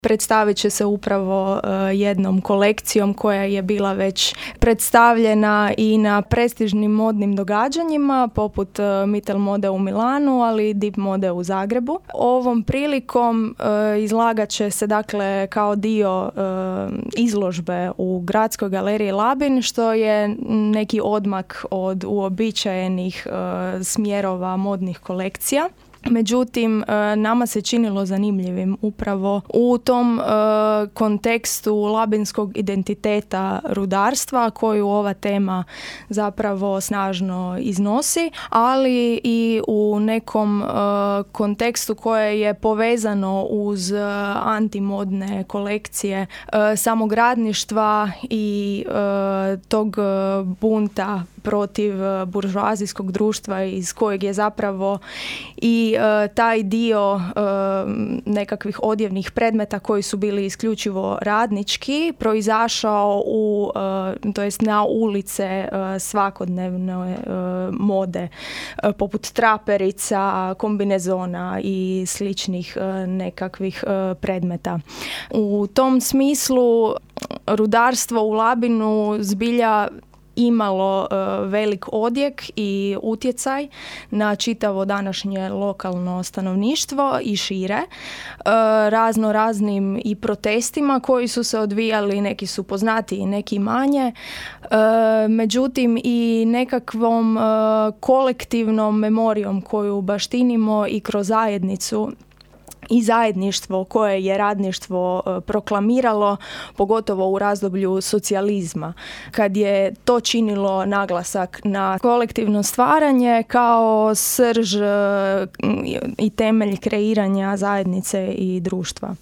Predstavit će se upravo jednom kolekcijom koja je bila već predstavljena i na prestižnim modnim događanjima poput Mittel mode u Milanu, ali i Dip mode u Zagrebu. Ovom prilikom izlagat će se dakle kao dio izložbe u Gradskoj galeriji Labin, što je neki odmak od uobičajenih smjerova modnih kolekcija. Međutim, nama se činilo zanimljivim upravo u tom kontekstu labinskog identiteta rudarstva koju ova tema zapravo snažno iznosi, ali i u nekom kontekstu koje je povezano uz antimodne kolekcije samog radništva i tog bunta protiv buržoazijskog društva iz kojeg je zapravo i taj dio nekakvih odjevnih predmeta koji su bili isključivo radnički proizašao to jest na ulice svakodnevne mode poput traperica, kombinezona i sličnih nekakvih predmeta. U tom smislu rudarstvo u Labinu zbilja imalo velik odjek i utjecaj na čitavo današnje lokalno stanovništvo i šire, razno raznim i protestima koji su se odvijali, neki su poznatiji, neki manje, međutim i nekakvom kolektivnom memorijom koju baštinimo i kroz zajednicu i zajedništvo koje je radništvo proklamiralo, pogotovo u razdoblju socijalizma, kad je to činilo naglasak na kolektivno stvaranje kao srž i temelj kreiranja zajednice i društva.